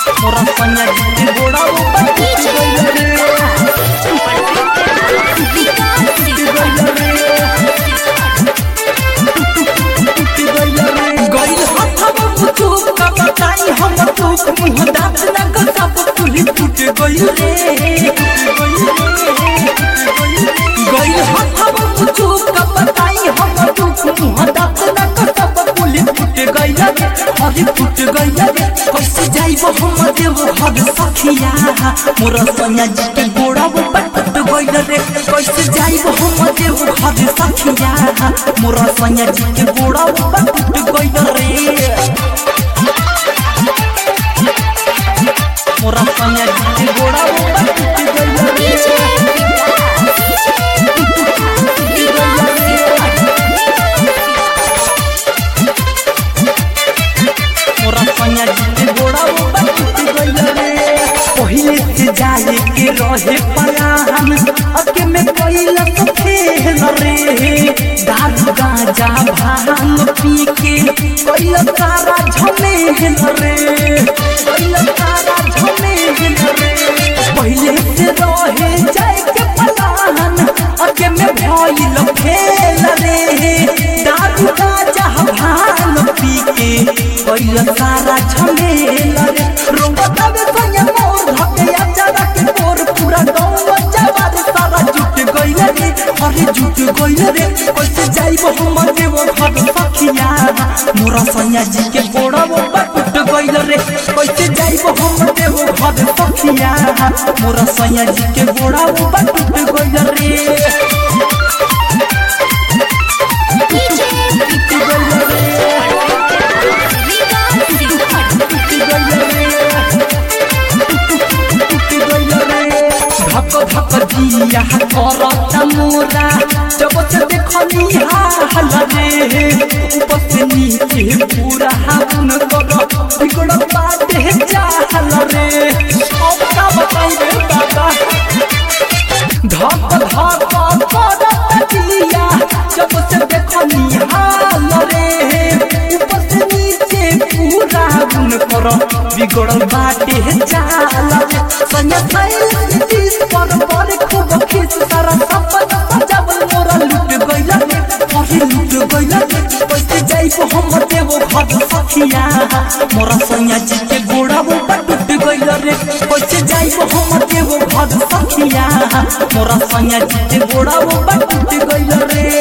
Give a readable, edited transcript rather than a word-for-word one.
मोरा सैया जी के गोड़ा ऊपर टूट गइल रे गइल हथवा मुचुक का बताई हम टूक मुंह दांत ना सब पुली टूट गइल रे गइल हथवा मुचुक का बताई हम टूक मुंह दांत ना सब पुली टूट गइल हरी टूट गइल कैसे जाइबो हम देव हद सखिया मोरा सैया जी के गोड़ा ऊपर टूट गइल रे कैसे जाइबो हम देव हद सखिया मोरा सैया जी के गोड़ा ऊपर टूट गइल रे मोरा सैया जी के गोड़ा ऊपर टूट गइल रे मोरा सैया जी के गोड़ा ऊपर टूट गइल रे पहिले से जाए के रहे पलान अके में कइल तो खेल रे दारू गांजा भांग पी के कइल सारा झमेल रे कइल सारा झमेल रे पहिले से रहे जाए के पलान अके में भइल खेल रे दारू गांजा भांग पी के कइल सारा झमेल रे रोंगता में सैया मोर धके जरा के तोर पूरा गांव जवार सारा जुट गइल रे अरे जुट गइल रे कैसे जाइबो हम देव घर सखिया मोरा सैया जी के गोड़ा ऊपर टूट गइल रे कैसे जाइबो हम देव घर सखिया मोरा सैया जी के गोड़ा ऊपर टूट गइल रे धक धक दिया करत मोरा जब से देखनी हाल रे ऊपर से नीचे पूरा हाथ न कर बिगड़ बाटे चाहल रे अब का बताऊं रे दादा धक धक करत दिया जब से देखनी हाल रे ऊपर से नीचे पूरा गुन कर बिगड़ बाटे चाहल रे सैया सैल दिस पर खूब खींच सारा सपना सजावल मोरा लूट गइल रे अरे लूट गइल रे कैसे जाइबो हम देव घर सखिया मोरा सैया जी के गोड़ा ऊपर टूट गइल रे कैसे जाइबो हम देव घर सखिया मोरा सैया जी के गोड़ा ऊपर टूट गइल रे